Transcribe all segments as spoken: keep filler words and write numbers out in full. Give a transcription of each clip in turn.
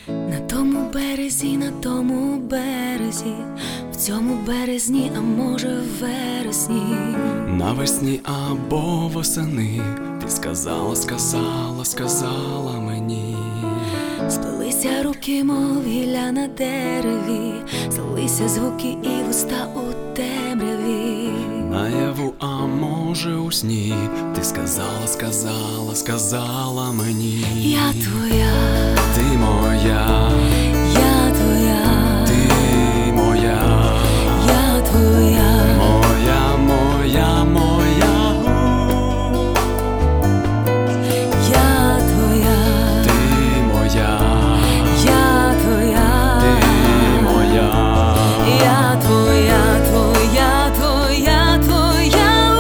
На тому березі, на тому березі, в цьому березні, а може в вересні, навесні або восени, ти сказала, сказала, сказала мені. сплелися руки, мов гілля на дереві, злилися звуки і вуста у темряві. Наяву, а може у сні, ти сказала, сказала, сказала мені. Я твоя, ти моя, я твоя, ти моя, я твоя, моя, моя, моя, я твоя, ти моя, я твоя, ти моя, я твоя, твоя, твоя, твоя.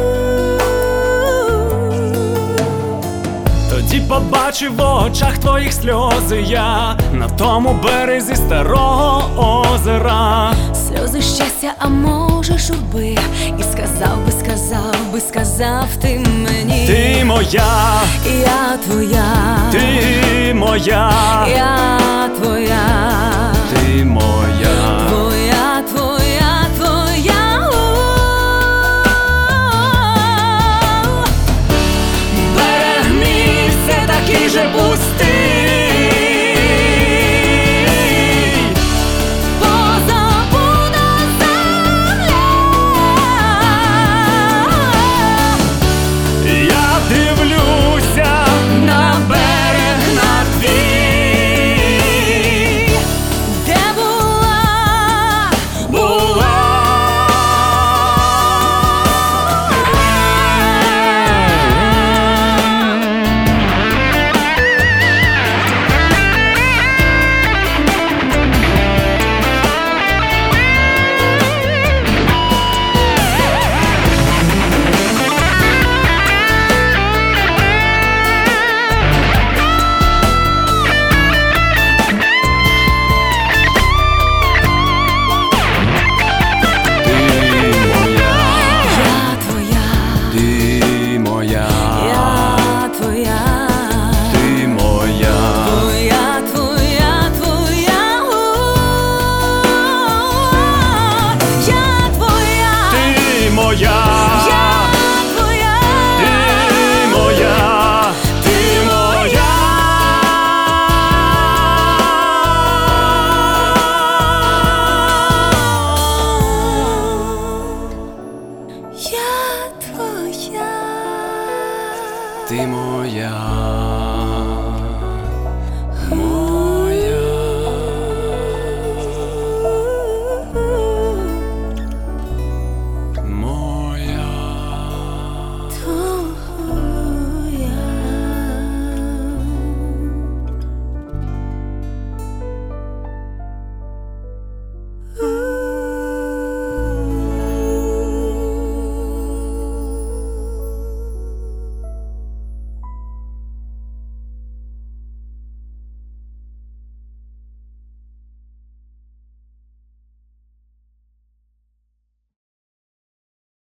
Тоді побачив в очах твоїх сльози я на тому березі старого озера. Сльози щастя, а може журби, і сказав би, сказав би, сказав ти мені. Ти моя, я твоя, ти моя, я твоя, ти моя, твоя, твоя, твоя. берег мій все такий же пустий.